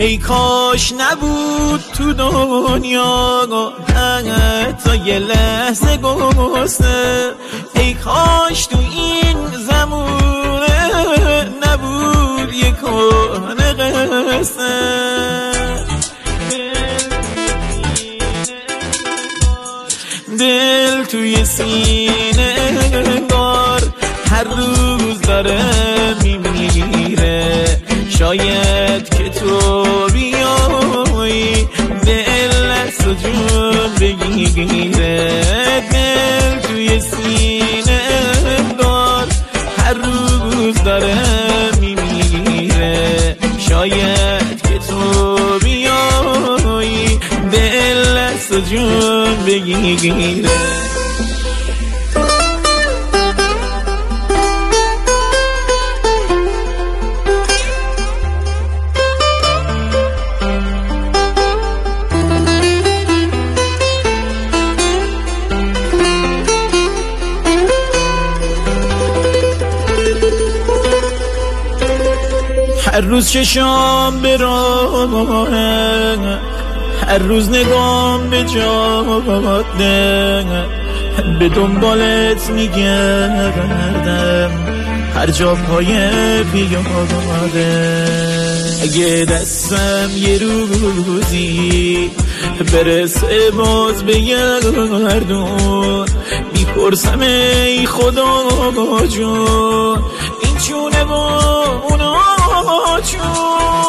ای کاش نبود تو دنیا حتی یه لحظه گسته، ای کاش تو این زمونه نبود یه کهنه قصه. دل توی سینه انگار هر روز داره میمیره، شاید که تو بیایی دل از جون بگیره. دل توی سینه انگار هر روز داره میمیره، شاید که تو بیایی دل از جون بگیره. هر روز چشام به راهه، هر روز نگام به جاده، به دنبالت میگردم هر جا پای پیاده. اگه دستم یه روزی برسه باز به گردون، میپرسم ای خدا جون این چونه با اونا چون